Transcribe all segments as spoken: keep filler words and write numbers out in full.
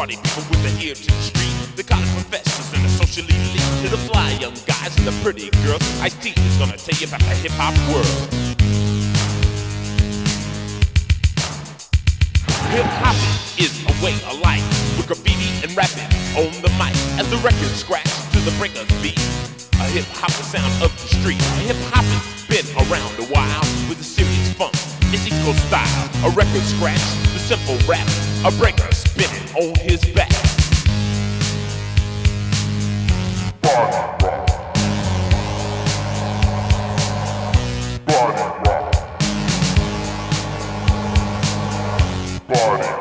party people with the ear to the street, the college professors and the socially elite, to the fly young guys and the pretty girls. Ice-T is gonna tell you about the hip-hop world. Hip-hop is a way of life, with graffiti and rapping on the mic, as the record scratch to the breaker's beat. A hip-hop the sound of the street. Hip-hop has been around a while, with a serious funk. It's East Coast style. A record scratch, the simple rap. A breaker spinning on his back. Body rock. Body rock. Body rock.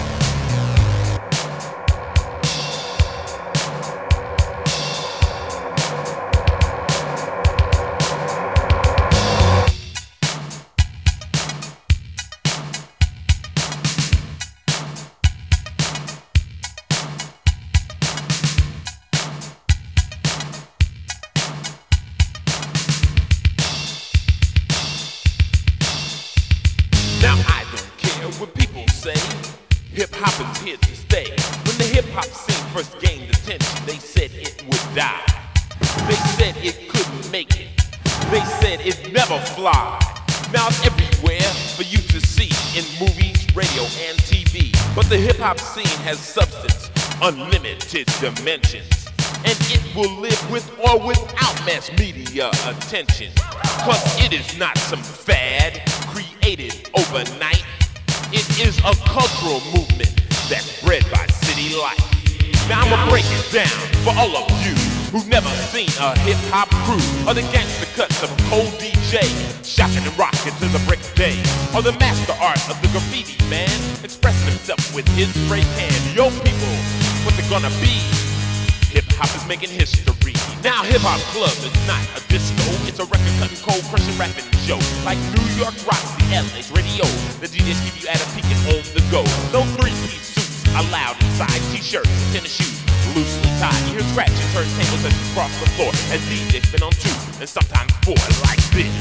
Now I don't care what people say, hip-hop is here to stay. When the hip-hop scene first gained attention, they said it would die. They said it couldn't make it. They said it'd never fly. Now it's everywhere for you to see, in movies, radio, and T V. But the hip-hop scene has substance, unlimited dimensions. And it will live with or without mass media attention. Cause it is not some fad created overnight. It is a cultural movement that's bred by city life. Now I'ma break it down for all of you who've never seen a hip-hop crew, or the gangster cuts of a cold D J, shocking and rocking to the break of day, or the master art of the graffiti man, expressing himself with his spray can. Yo people, what's it gonna be? Hip-hop is making history. Now hip-hop club is not a disco, it's a record-cutting, cold-crushing rapping show. Like New York Roxy, L A's radio, the D Js keep you at a peak and on the go. No three-piece suits allowed inside, t-shirts, tennis shoes, loosely tied. You hear scratching turntables as you cross the floor, as D Js spin on two, and sometimes four, like this.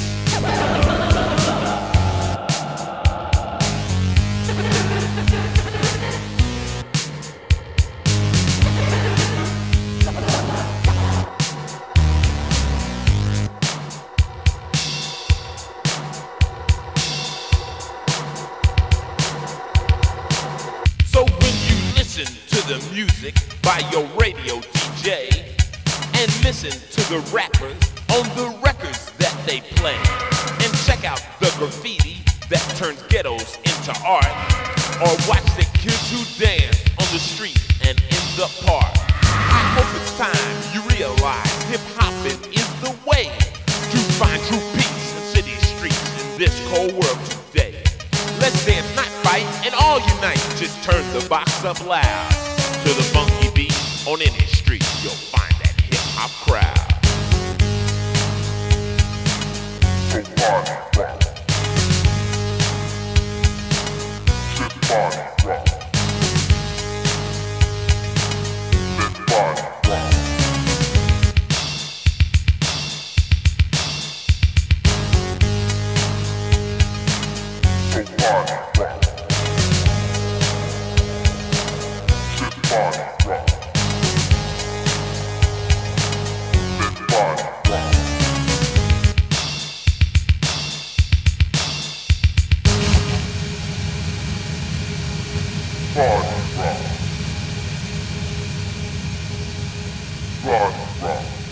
So when you listen to the music by your radio D J, and listen to the rappers on the records that they play, and check out the graffiti that turns ghettos into art, or watch the kids who dance on the street and in the park, I hope it's time you realize hip-hopping is the way to find true peace in city streets in this cold world today. Let's dance, not fight, and all unite. Just turn the box up loud to the funky beat. On any street, you'll find that hip-hop crowd. So body rock. Just body rock. Let body rock. So body rock. Just body rock. Let body rock. Body rock. Body rock.